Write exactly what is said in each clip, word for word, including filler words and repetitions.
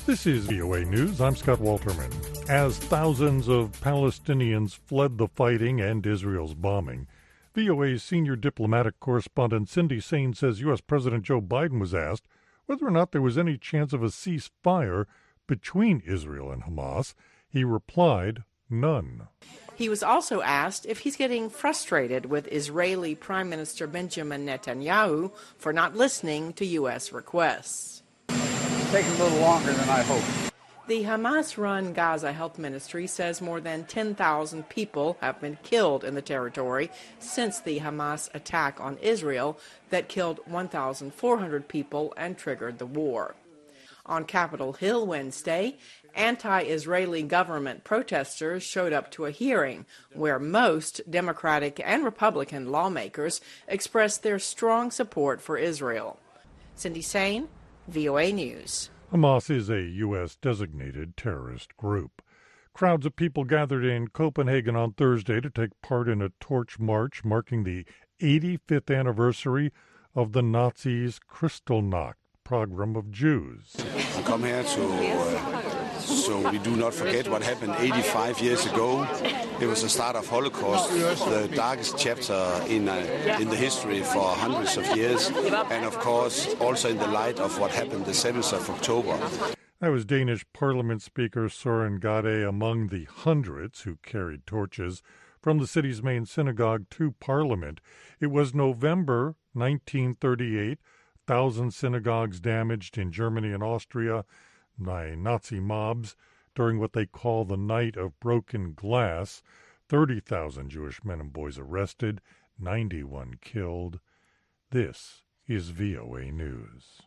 This is V O A News. I'm Scott Walterman. As thousands of Palestinians fled the fighting and Israel's bombing, V O A's senior diplomatic correspondent Cindy Saine says U S. President Joe Biden was asked whether or not there was any chance of a ceasefire between Israel and Hamas. He replied, none. He was also asked if he's getting frustrated with Israeli Prime Minister Benjamin Netanyahu for not listening to U S requests. Taking a little longer than I hoped. The Hamas-run Gaza Health Ministry says more than ten thousand people have been killed in the territory since the Hamas attack on Israel that killed one thousand four hundred people and triggered the war. On Capitol Hill Wednesday, anti-Israeli government protesters showed up to a hearing where most Democratic and Republican lawmakers expressed their strong support for Israel. Cindy Saine, V O A News. Hamas is a U S designated terrorist group. Crowds of people gathered in Copenhagen on Thursday to take part in a torch march marking the eighty-fifth anniversary of the Nazis' Kristallnacht pogrom of Jews. I come here to uh, so we do not forget what happened eighty-five years ago. It was the start of Holocaust, the darkest chapter in uh, in the history for hundreds of years, and of course also in the light of what happened the seventh of October. That was Danish Parliament Speaker Søren Gade among the hundreds who carried torches from the city's main synagogue to Parliament. It was November nineteen thirty-eight. Thousand synagogues damaged in Germany and Austria by Nazi mobs during what they call the Night of Broken Glass. thirty thousand Jewish men and boys arrested, ninety-one killed. This is V O A News.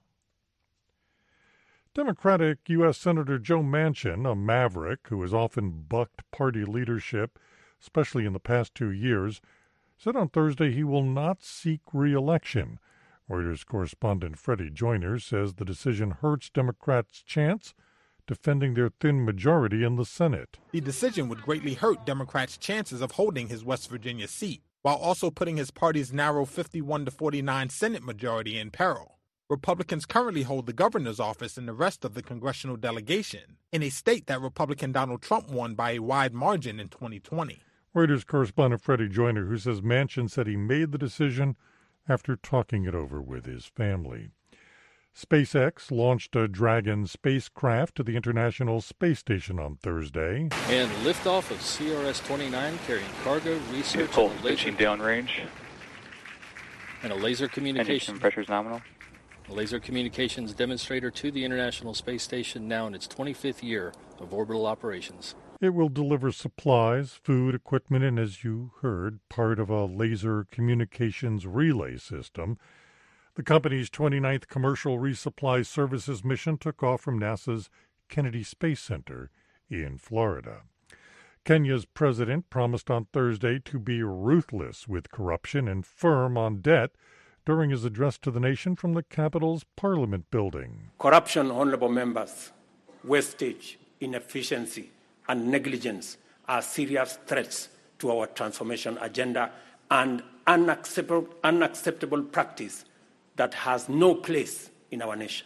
Democratic U S. Senator Joe Manchin, a maverick who has often bucked party leadership, especially in the past two years, said on Thursday he will not seek re-election. Reuters correspondent Freddie Joyner says the decision hurts Democrats' chance defending their thin majority in the Senate. The decision would greatly hurt Democrats' chances of holding his West Virginia seat, while also putting his party's narrow fifty-one to forty-nine Senate majority in peril. Republicans currently hold the governor's office and the rest of the congressional delegation, in a state that Republican Donald Trump won by a wide margin in twenty twenty. Reuters correspondent Freddie Joyner, who says Manchin said he made the decision after talking it over with his family. SpaceX launched a Dragon spacecraft to the International Space Station on Thursday. And liftoff of C R S twenty-nine carrying cargo, research, full and a laser, downrange. And a laser communication. Engine pressure is nominal. A laser communications demonstrator to the International Space Station, now in its twenty-fifth year of orbital operations. It will deliver supplies, food, equipment, and, as you heard, part of a laser communications relay system. The company's twenty-ninth commercial resupply services mission took off from NASA's Kennedy Space Center in Florida. Kenya's president promised on Thursday to be ruthless with corruption and firm on debt during his address to the nation from the capital's Parliament building. Corruption, honorable members, wastage, inefficiency, and negligence are serious threats to our transformation agenda and unacceptable, unacceptable practice that has no place in our nation.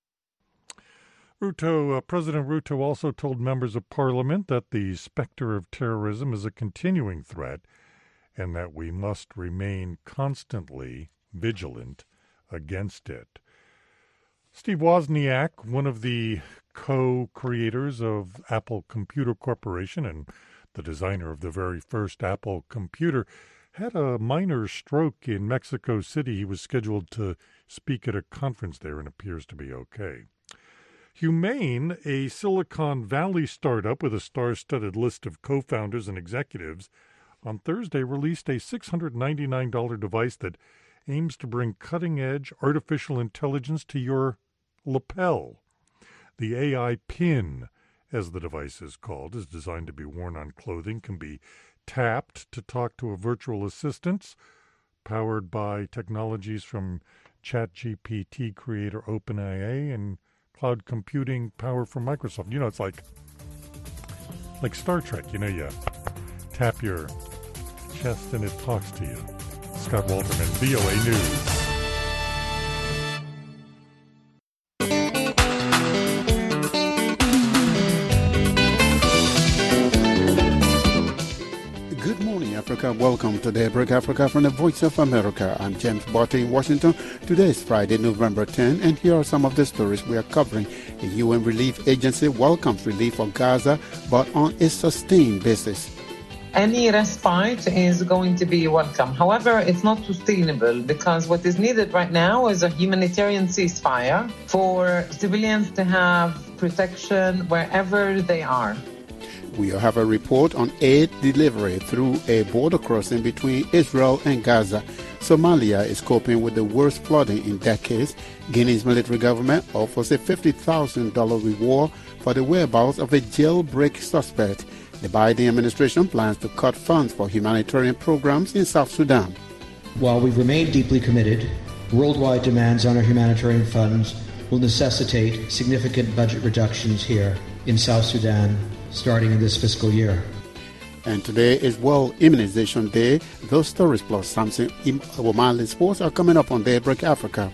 Ruto, uh, President Ruto also told members of Parliament that the specter of terrorism is a continuing threat and that we must remain constantly vigilant against it. Steve Wozniak, one of the co-creators of Apple Computer Corporation and the designer of the very first Apple computer, had a minor stroke in Mexico City. He was scheduled to speak at a conference there and appears to be okay. Humane, a Silicon Valley startup with a star-studded list of co-founders and executives, on Thursday released a six hundred ninety-nine dollars device that aims to bring cutting-edge artificial intelligence to your lapel. The A I pin, as the device is called, is designed to be worn on clothing, can be tapped to talk to a virtual assistant, powered by technologies from ChatGPT creator OpenAI and cloud computing power from Microsoft. You know, it's like like Star Trek. You know, you tap your chest and it talks to you. Scott Walterman, V O A News. and welcome to Daybreak Africa from the Voice of America. I'm James Barty in Washington. Today is Friday, November tenth, and here are some of the stories we are covering. The U N Relief Agency welcomes relief for Gaza, but on a sustained basis. Any respite is going to be welcome. However, it's not sustainable because what is needed right now is a humanitarian ceasefire for civilians to have protection wherever they are. We have a report on aid delivery through a border crossing between Israel and Gaza. Somalia is coping with the worst flooding in decades. Guinea's military government offers a fifty thousand dollars reward for the whereabouts of a jailbreak suspect. The Biden administration plans to cut funds for humanitarian programs in South Sudan. While we've remained deeply committed, worldwide demands on our humanitarian funds will necessitate significant budget reductions here in South Sudan starting in this fiscal year. And today is World Immunization Day. Those stories plus something Omali sports are coming up on Daybreak Africa.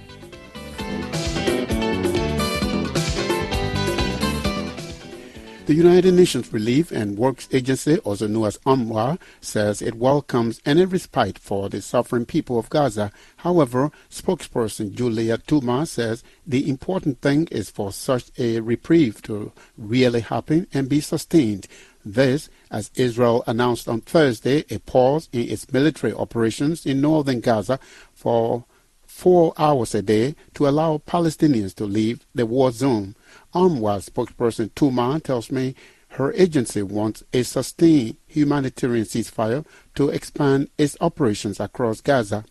The United Nations Relief and Works Agency, also known as UNRWA, says it welcomes any respite for the suffering people of Gaza. However, spokesperson Julia Tuma says the important thing is for such a reprieve to really happen and be sustained. This, as Israel announced on Thursday a pause in its military operations in northern Gaza for four hours a day to allow Palestinians to leave the war zone. UNRWA spokesperson Tuma tells me her agency wants a sustained humanitarian ceasefire to expand its operations across Gaza.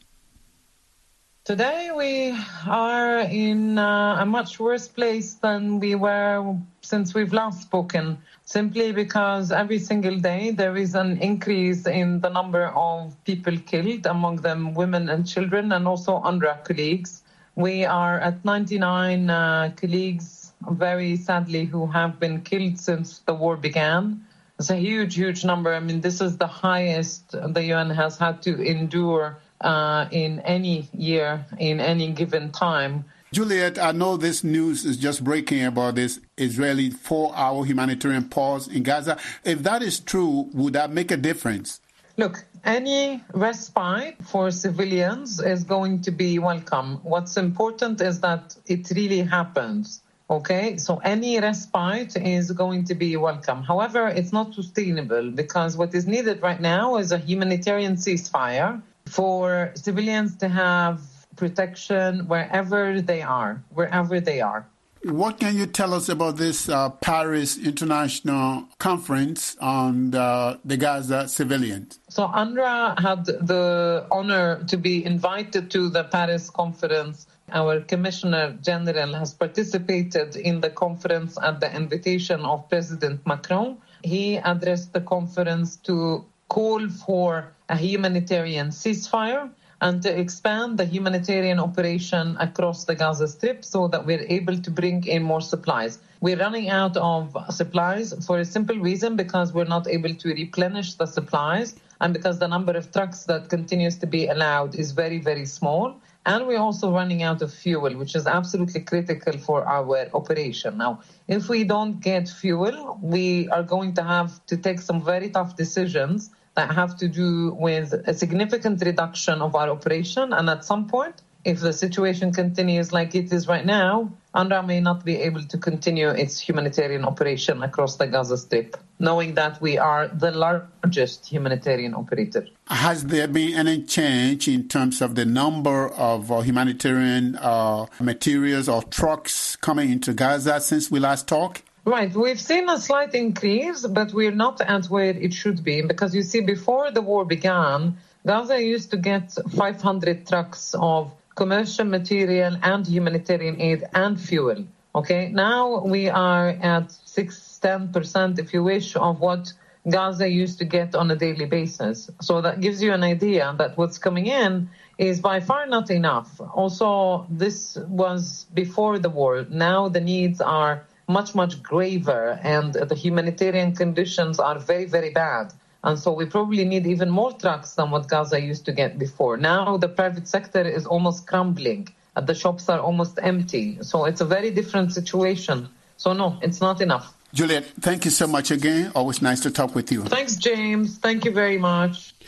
Today we are in uh, a much worse place than we were since we've last spoken, simply because every single day there is an increase in the number of people killed, among them women and children, and also UNRWA colleagues. We are at ninety-nine uh, colleagues, very sadly, who have been killed since the war began. It's a huge, huge number. I mean, this is the highest the U N has had to endure uh, in any year, in any given time. Juliet, I know this news is just breaking about this Israeli four-hour humanitarian pause in Gaza. If that is true, would that make a difference? Look, any respite for civilians is going to be welcome. What's important is that it really happens. Okay, so any respite is going to be welcome. However, it's not sustainable because what is needed right now is a humanitarian ceasefire for civilians to have protection wherever they are, wherever they are. What can you tell us about this uh, Paris International Conference on the, the Gaza civilians? So UNRWA had the honor to be invited to the Paris conference. Our Commissioner General has participated in the conference at the invitation of President Macron. He addressed the conference to call for a humanitarian ceasefire and to expand the humanitarian operation across the Gaza Strip so that we're able to bring in more supplies. We're running out of supplies for a simple reason, because we're not able to replenish the supplies and because the number of trucks that continues to be allowed is very, very small. And we're also running out of fuel, which is absolutely critical for our operation. Now, if we don't get fuel, we are going to have to take some very tough decisions that have to do with a significant reduction of our operation. And at some point, if the situation continues like it is right now, UNRWA may not be able to continue its humanitarian operation across the Gaza Strip, knowing that we are the largest humanitarian operator. Has there been any change in terms of the number of uh, humanitarian uh, materials or trucks coming into Gaza since we last talked? Right. We've seen a slight increase, but we're not at where it should be. Because you see, before the war began, Gaza used to get five hundred trucks of commercial material and humanitarian aid and fuel. Okay, now we are at six, ten percent, if you wish, of what Gaza used to get on a daily basis. So that gives you an idea that what's coming in is by far not enough. Also, this was before the war. Now the needs are much, much graver, and the humanitarian conditions are very, very bad. And so we probably need even more trucks than what Gaza used to get before. Now the private sector is almost crumbling. The shops are almost empty. So it's a very different situation. So no, it's not enough. Juliet, thank you so much again. Always nice to talk with you. Thanks, James. Thank you very much.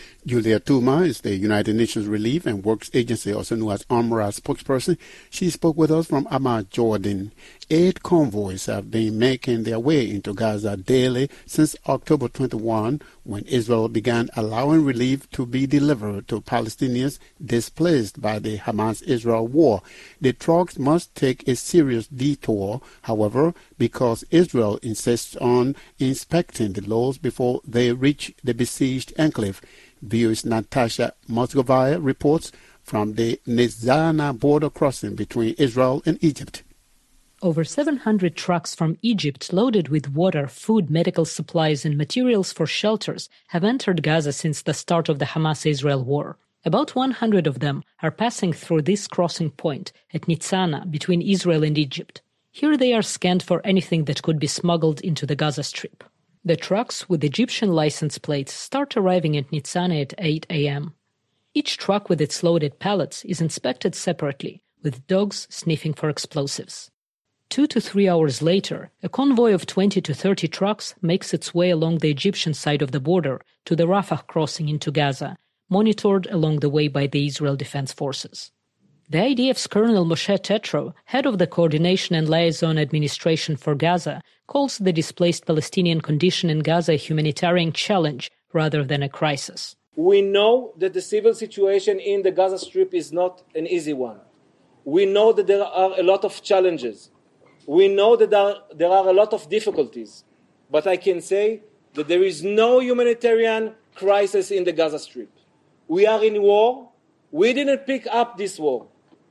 Julia Tuma is the United Nations Relief and Works Agency, also known as UNRWA spokesperson. She spoke with us from Amman, Jordan. Aid convoys have been making their way into Gaza daily since October twenty-first, when Israel began allowing relief to be delivered to Palestinians displaced by the Hamas-Israel war. The trucks must take a serious detour, however, because Israel insists on inspecting the loads before they reach the besieged enclave. V O A's Natasha Moscovaya reports from the Nizana border crossing between Israel and Egypt. Over seven hundred trucks from Egypt loaded with water, food, medical supplies and materials for shelters have entered Gaza since the start of the Hamas-Israel war. About one hundred of them are passing through this crossing point at Nitzana between Israel and Egypt. Here they are scanned for anything that could be smuggled into the Gaza Strip. The trucks with Egyptian license plates start arriving at Nitzana at eight a.m. Each truck with its loaded pallets is inspected separately, with dogs sniffing for explosives. Two to three hours later, a convoy of twenty to thirty trucks makes its way along the Egyptian side of the border to the Rafah crossing into Gaza, monitored along the way by the Israel Defense Forces. The I D F's Colonel Moshe Tetro, head of the Coordination and Liaison Administration for Gaza, calls the displaced Palestinian condition in Gaza a humanitarian challenge rather than a crisis. We know that the civil situation in the Gaza Strip is not an easy one. We know that there are a lot of challenges. We know that there are, there are a lot of difficulties. But I can say that there is no humanitarian crisis in the Gaza Strip. We are in war. We didn't pick up this war.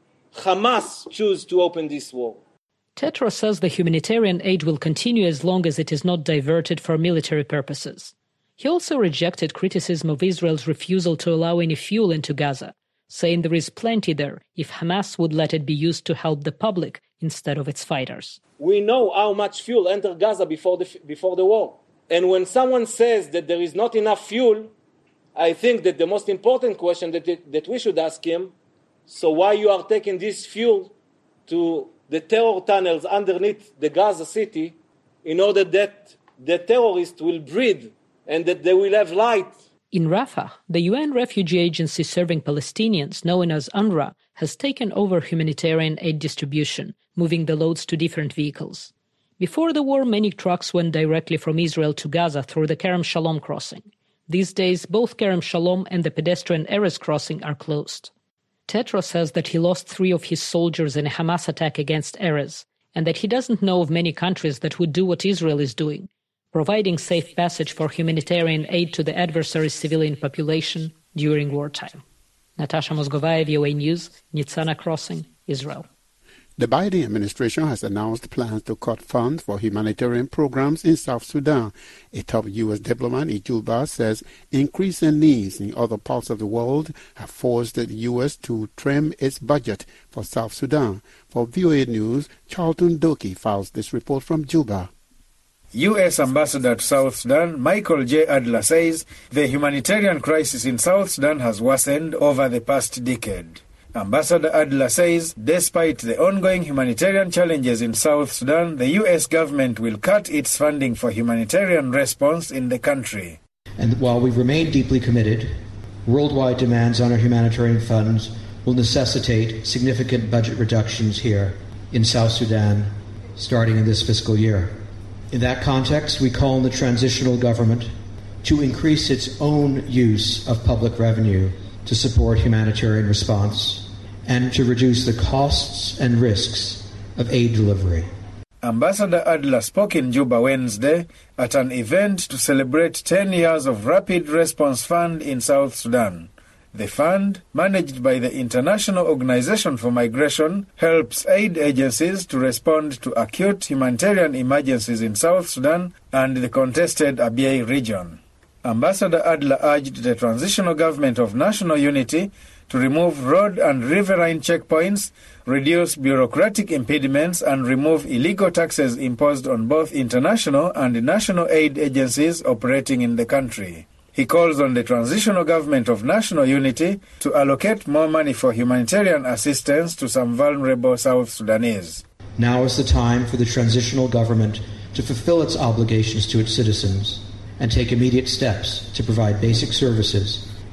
Hamas chose to open this war. Tetro says the humanitarian aid will continue as long as it is not diverted for military purposes. He also rejected criticism of Israel's refusal to allow any fuel into Gaza, saying there is plenty there if Hamas would let it be used to help the public instead of its fighters. We know how much fuel entered Gaza before the, before the war. And when someone says that there is not enough fuel, I think that the most important question that, it, that we should ask him, so why you are taking this fuel to the terror tunnels underneath the Gaza city in order that the terrorists will breathe and that they will have light? In Rafah, the U N refugee agency serving Palestinians, known as UNRWA, has taken over humanitarian aid distribution, moving the loads to different vehicles. Before the war, many trucks went directly from Israel to Gaza through the Kerem Shalom crossing. These days, both Kerem Shalom and the pedestrian Erez crossing are closed. Tetro says that he lost three of his soldiers in a Hamas attack against Erez, and that he doesn't know of many countries that would do what Israel is doing, providing safe passage for humanitarian aid to the adversary's civilian population during wartime. Natasha Moscovaya, V O A News, Nitzana Crossing, Israel. The Biden administration has announced plans to cut funds for humanitarian programs in South Sudan. A top U S diplomat in Juba says increasing needs in other parts of the world have forced the U S to trim its budget for South Sudan. For V O A News, Charlton Doki files this report from Juba. U S Ambassador to South Sudan, Michael J. Adler, says the humanitarian crisis in South Sudan has worsened over the past decade. Ambassador Adler says despite the ongoing humanitarian challenges in South Sudan, the U S government will cut its funding for humanitarian response in the country. And while we remain deeply committed, worldwide demands on our humanitarian funds will necessitate significant budget reductions here in South Sudan starting in this fiscal year. In that context, we call on the transitional government to increase its own use of public revenue to support humanitarian response and to reduce the costs and risks of aid delivery. Ambassador Adler spoke in Juba Wednesday at an event to celebrate ten years of Rapid Response Fund in South Sudan. The fund, managed by the International Organization for Migration, helps aid agencies to respond to acute humanitarian emergencies in South Sudan and the contested Abyei region. Ambassador Adler urged the transitional government of national unity to remove road and riverine checkpoints, reduce bureaucratic impediments, and remove illegal taxes imposed on both international and national aid agencies operating in the country. He calls on the transitional government of national unity to allocate more money for humanitarian assistance to some vulnerable South Sudanese. Now is the time for the transitional government to fulfill its obligations to its citizens and take immediate steps to provide basic services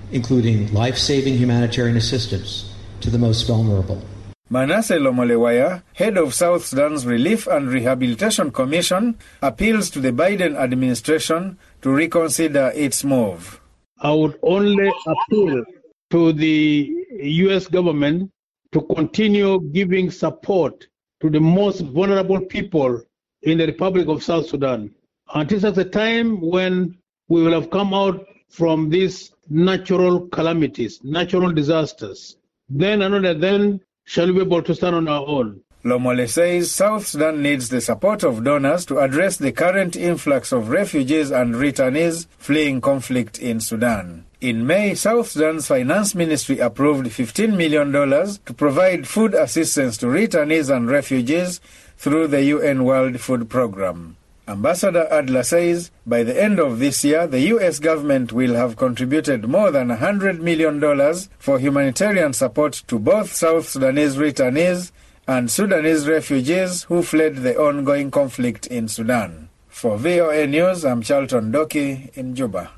including life-saving humanitarian assistance to the most vulnerable. Manasseh Lomolewaya, head of South Sudan's Relief and Rehabilitation Commission, appeals to the Biden administration to reconsider its move. I would only appeal to the U S government to continue giving support to the most vulnerable people in the Republic of South Sudan until such a time when we will have come out from these natural calamities, natural disasters. Then and only then shall we be able to stand on our own. Lomole says South Sudan needs the support of donors to address the current influx of refugees and returnees fleeing conflict in Sudan. In May, South Sudan's finance ministry approved fifteen million dollars to provide food assistance to returnees and refugees through the U N World Food Programme. Ambassador Adler says by the end of this year, the U S government will have contributed more than one hundred million dollars for humanitarian support to both South Sudanese returnees and Sudanese refugees who fled the ongoing conflict in Sudan. For V O A News, I'm Charlton Doki in Juba.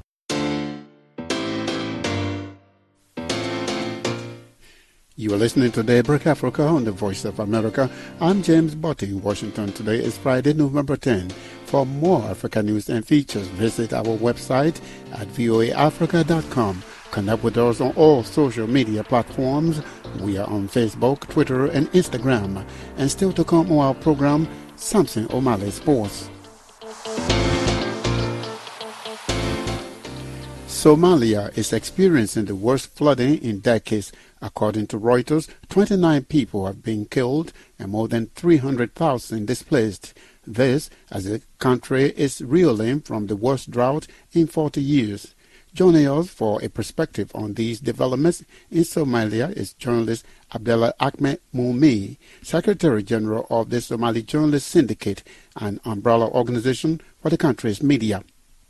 You are listening to Daybreak Africa on the Voice of America. I'm James Botti in Washington. Today is Friday, November tenth. For more Africa news and features, visit our website at voa africa dot com. Connect with us on all social media platforms. We are on Facebook, Twitter, and Instagram. And still to come on our program, Samson O'Malley Sports. Somalia is experiencing the worst flooding in decades. According to Reuters, twenty-nine people have been killed and more than three hundred thousand displaced. This as the country is reeling from the worst drought in forty years. Joining us for a perspective on these developments in Somalia is journalist Abdallah Ahmed Moumi, Secretary General of the Somali Journalists Syndicate, an umbrella organization for the country's media.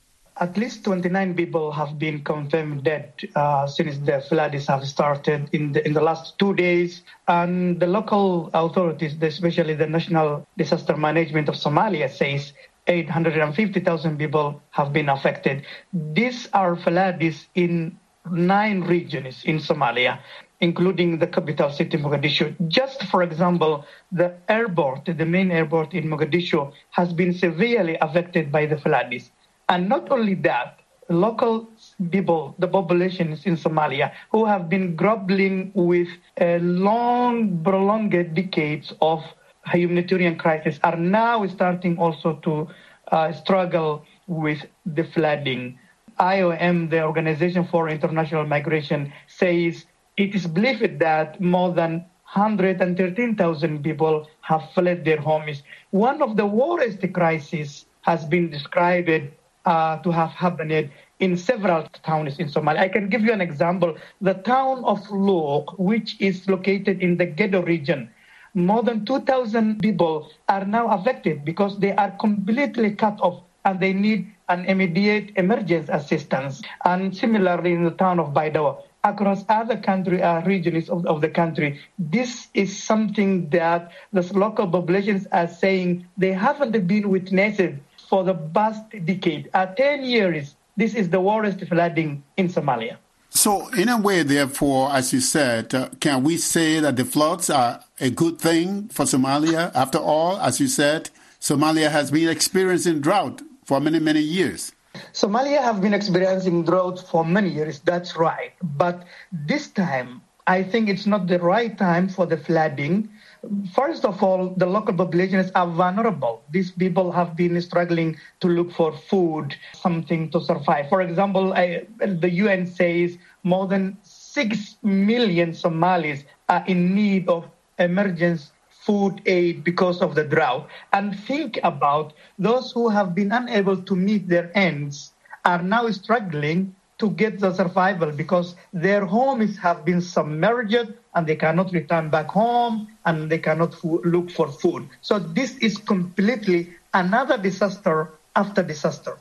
At least twenty-nine people have been confirmed dead uh, since the floods have started in the in the last two days. And the local authorities, especially the National Disaster Management of Somalia, says eight hundred fifty thousand people have been affected. These are floods in nine regions in Somalia, including the capital city, Mogadishu. Just for example, the airport, the main airport in Mogadishu, has been severely affected by the floods. And not only that, local people, the populations in Somalia, who have been grappling with a long, prolonged decades of humanitarian crisis, are now starting also to uh, struggle with the flooding. I O M, the Organization for International Migration, says it is believed that more than one hundred thirteen thousand people have fled their homes. One of the worst crises has been described Uh, to have happened in several towns in Somalia. I can give you an example. The town of Luq, which is located in the Gedo region, more than two thousand people are now affected because they are completely cut off and they need an immediate emergency assistance. And similarly in the town of Baidoa, across other country uh, regions of, of the country, this is something that the local populations are saying they haven't been witnessed for the past decade. Uh, ten years, this is the worst flooding in Somalia. So in a way, therefore, as you said, uh, can we say that the floods are a good thing for Somalia? After all, as you said, Somalia has been experiencing drought for many, many years. Somalia have been experiencing drought for many years, that's right. But this time, I think it's not the right time for the flooding. First of all, the local populations are vulnerable. These people have been struggling to look for food, something to survive. For example, I, the U N says more than six million Somalis are in need of emergency food aid because of the drought. And think about those who have been unable to meet their ends are now struggling to get the survival because their homes have been submerged and they cannot return back home and they cannot fo- look for food. So this is completely another disaster after disaster.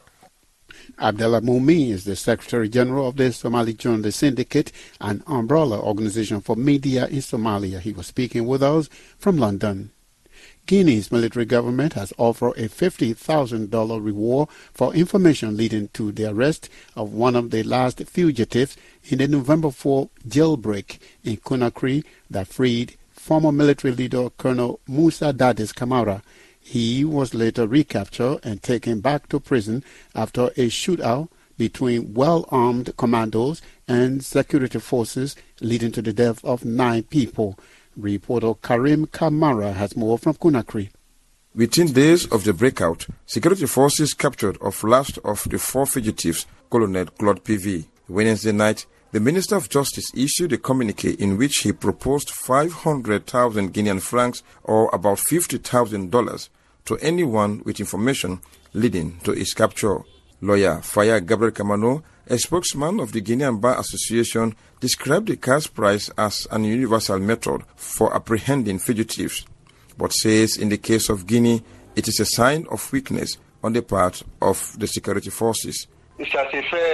Abdallah Moumi is the Secretary General of the Somali Journalists Syndicate, an umbrella organization for media in Somalia. He was speaking with us from London. Guinea's military government has offered a fifty thousand dollars reward for information leading to the arrest of one of the last fugitives in the November fourth jailbreak in Conakry that freed former military leader Colonel Musa Dadis Camara. He was later recaptured and taken back to prison after a shootout between well-armed commandos and security forces, leading to the death of nine people. Reporter Karim Kamara has more from Conakry. Within days of the breakout, security forces captured of last of the four fugitives, Colonel Claude P V. Wednesday night, the Minister of Justice issued a communique in which he proposed five hundred thousand Guinean francs, or about fifty thousand dollars, to anyone with information leading to his capture. Lawyer Faya Gabriel Kamano, a spokesman of the Guinean Bar Association, described the cash prize as an universal method for apprehending fugitives, but says in the case of Guinea, it is a sign of weakness on the part of the security forces. He says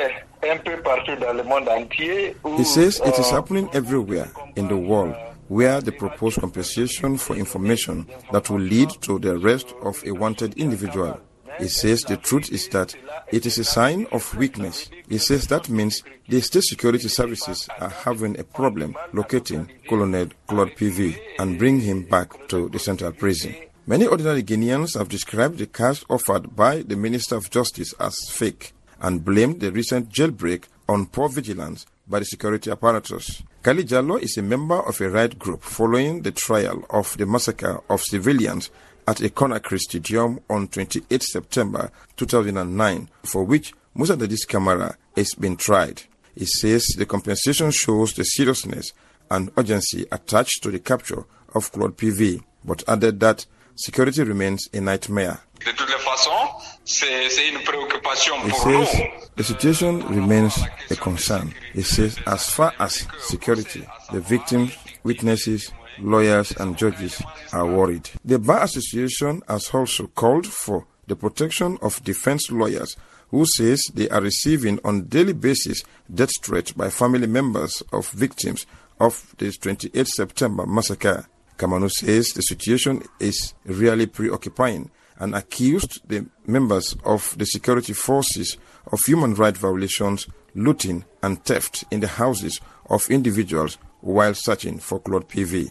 it is happening everywhere in the world where the proposed compensation for information that will lead to the arrest of a wanted individual. He says the truth is that it is a sign of weakness. He says that means the state security services are having a problem locating Colonel Claude P V and bring him back to the central prison. Many ordinary Guineans have described the cash offered by the Minister of Justice as fake and blamed the recent jailbreak on poor vigilance by the security apparatus. Kali Jallo is a member of a riot group following the trial of the massacre of civilians at a Conakry stadium on twenty-eighth September two thousand nine, for which Musa Dadis Camara has been tried. He says the compensation shows the seriousness and urgency attached to the capture of Claude P V, but added that security remains a nightmare. He says the situation remains a concern. He says as far as security, the victims, witnesses, lawyers and judges are worried. The Bar Association has also called for the protection of defense lawyers who says they are receiving on a daily basis death threats by family members of victims of the twenty-eighth September massacre. Kamano says the situation is really preoccupying and accused the members of the security forces of human rights violations, looting and theft in the houses of individuals while searching for Claude P V.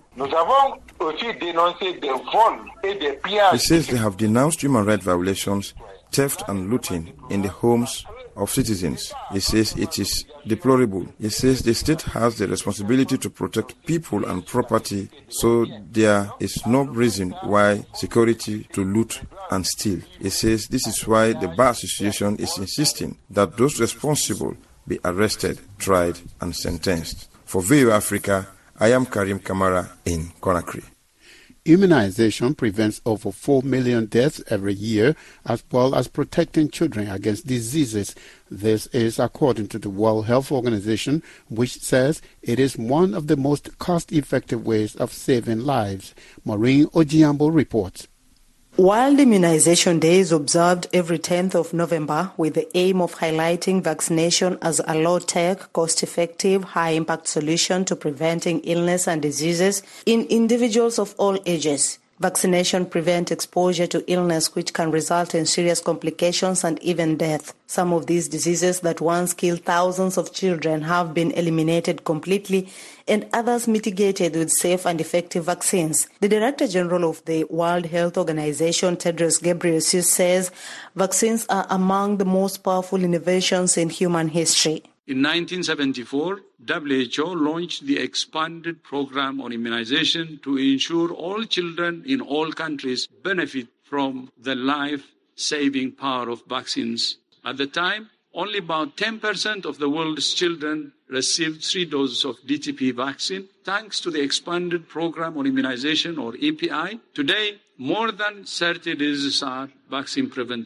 He says they have denounced human rights violations, theft and looting in the homes of citizens. He says it is deplorable. He says the state has the responsibility to protect people and property, so there is no reason why security to loot and steal. He says this is why the Bar Association is insisting that those responsible be arrested, tried and sentenced. For V O A Africa, I am Karim Kamara in Conakry. Immunization prevents over four million deaths every year, as well as protecting children against diseases. This is according to the World Health Organization, which says it is one of the most cost-effective ways of saving lives. Maureen Ojiambo reports. World Immunization Day is observed every tenth of November with the aim of highlighting vaccination as a low-tech, cost-effective, high-impact solution to preventing illness and diseases in individuals of all ages. Vaccination prevents exposure to illness, which can result in serious complications and even death. Some of these diseases that once killed thousands of children have been eliminated completely, and others mitigated with safe and effective vaccines. The Director General of the World Health Organization, Tedros Ghebreyesus, says vaccines are among the most powerful innovations in human history. In nineteen seventy-four, W H O launched the expanded program on immunization to ensure all children in all countries benefit from the life-saving power of vaccines. At the time, only about ten percent of the world's children received three doses of D T P vaccine. Thanks to the expanded program on immunization, or E P I, today more than thirty diseases are vaccine preventable.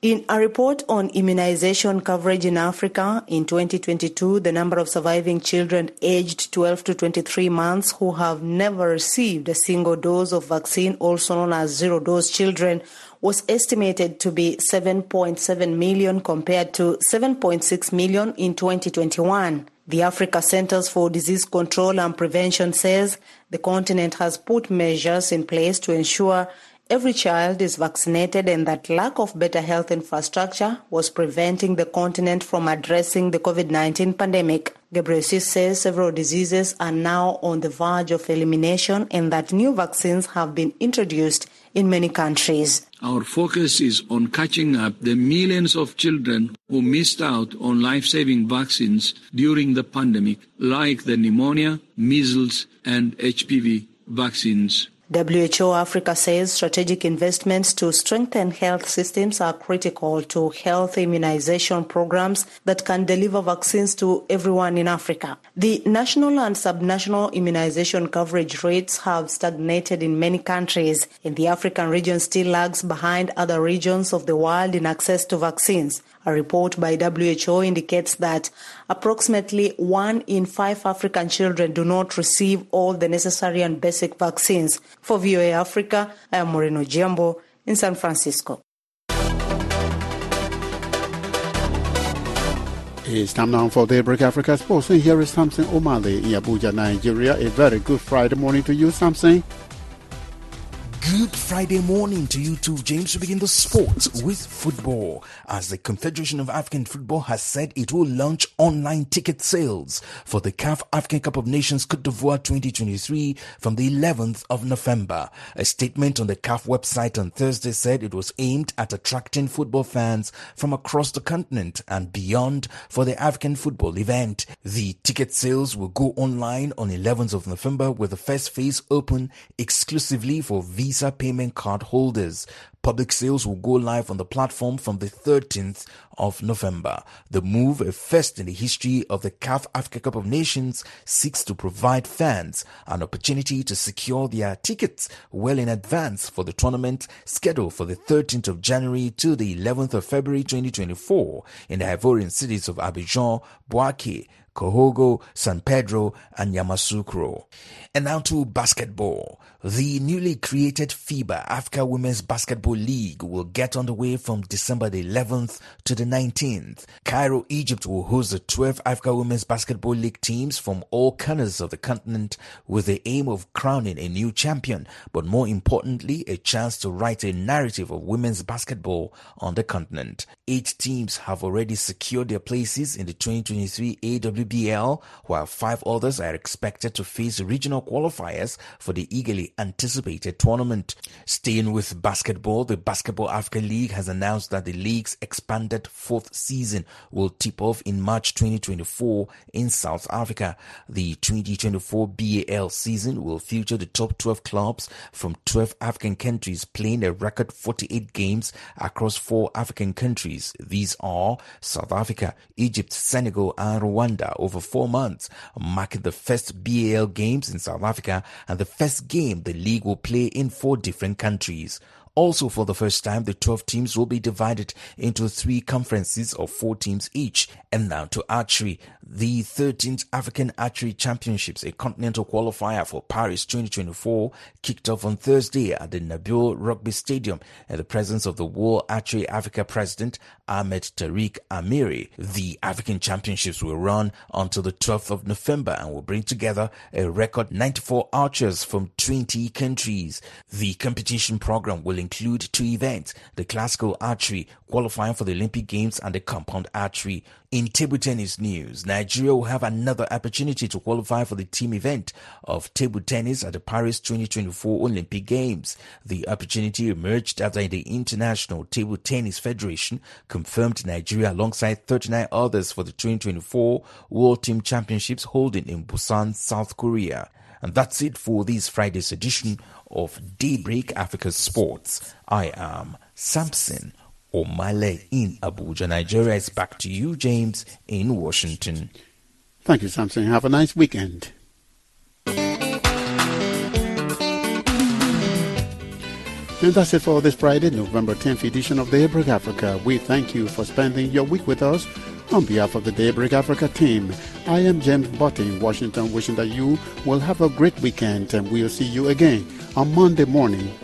In a report on immunization coverage in Africa, in twenty twenty-two, the number of surviving children aged twelve to twenty-three months who have never received a single dose of vaccine, also known as zero-dose children, was estimated to be seven point seven million compared to seven point six million in twenty twenty-one. The Africa Centers for Disease Control and Prevention says the continent has put measures in place to ensure every child is vaccinated and that lack of better health infrastructure was preventing the continent from addressing the COVID nineteen pandemic. Ghebreyesus says several diseases are now on the verge of elimination and that new vaccines have been introduced in many countries. Our focus is on catching up the millions of children who missed out on life-saving vaccines during the pandemic, like the pneumonia, measles, and H P V vaccines. W H O Africa says strategic investments to strengthen health systems are critical to health immunization programs that can deliver vaccines to everyone in Africa. The national and subnational immunization coverage rates have stagnated in many countries, and the African region still lags behind other regions of the world in access to vaccines. A report by W H O indicates that approximately one in five African children do not receive all the necessary and basic vaccines. For V O A Africa, I am Moreno Giambo in San Francisco. It's time now for Daybreak Africa Sports, and here is Samson Omale in Abuja, Nigeria. A very good Friday morning to you, Samson. Good Friday morning to you too, James. We begin the sports with football, as the Confederation of African Football has said it will launch online ticket sales for the C A F African Cup of Nations Côte d'Ivoire twenty twenty-three from the eleventh of November. A statement on the C A F website on Thursday said it was aimed at attracting football fans from across the continent and beyond for the African football event. The ticket sales will go online on eleventh of November, with the first phase open exclusively for Visa payment card holders. Public sales will go live on the platform from the thirteenth of November. The move, a first in the history of the C A F Africa Cup of Nations, seeks to provide fans an opportunity to secure their tickets well in advance for the tournament scheduled for the thirteenth of January to the eleventh of February twenty twenty-four in the Ivorian cities of Abidjan, Bouaké, Kohogo, San Pedro, and Yamoussoukro. And now to basketball. The newly created FIBA Africa Women's Basketball League will get underway from December the eleventh to the nineteenth. Cairo, Egypt will host the twelve Africa Women's Basketball League teams from all corners of the continent, with the aim of crowning a new champion, but more importantly, a chance to write a narrative of women's basketball on the continent. Eight teams have already secured their places in the twenty twenty-three A W B L, while five others are expected to face regional qualifiers for the eagerly anticipated tournament. Staying with basketball, the Basketball Africa League has announced that the league's expanded fourth season will tip off in March twenty twenty-four in South Africa. The twenty twenty-four B A L season will feature the top twelve clubs from twelve African countries playing a record forty-eight games across four African countries. These are South Africa, Egypt, Senegal, and Rwanda over four months, marking the first B A L games in South Africa and the first game the league will play in four different countries. Also, for the first time, the twelve teams will be divided into three conferences of four teams each. And now to archery. The thirteenth African Archery Championships, a continental qualifier for Paris twenty twenty-four, kicked off on Thursday at the Nabil Rugby Stadium in the presence of the World Archery Africa President Ahmed Tariq Amiri. The African Championships will run until the twelfth of November and will bring together a record ninety-four archers from twenty countries. The competition program will include two events, the classical archery qualifying for the Olympic Games and the compound archery. In table tennis news, Nigeria will have another opportunity to qualify for the team event of table tennis at the Paris twenty twenty-four Olympic Games. The opportunity emerged after the International Table Tennis Federation confirmed Nigeria alongside thirty-nine others for the twenty twenty-four World Team Championships holding in Busan, South Korea. And that's it for this Friday's edition of Daybreak Africa Sports. I am Samson Omale in Abuja, Nigeria. It's back to you, James, in Washington. Thank you, Samson. Have a nice weekend. And that's it for this Friday, November tenth edition of Daybreak Africa. We thank you for spending your week with us. On behalf of the Daybreak Africa team, I am James Botte in Washington, wishing that you will have a great weekend, and we'll see you again on Monday morning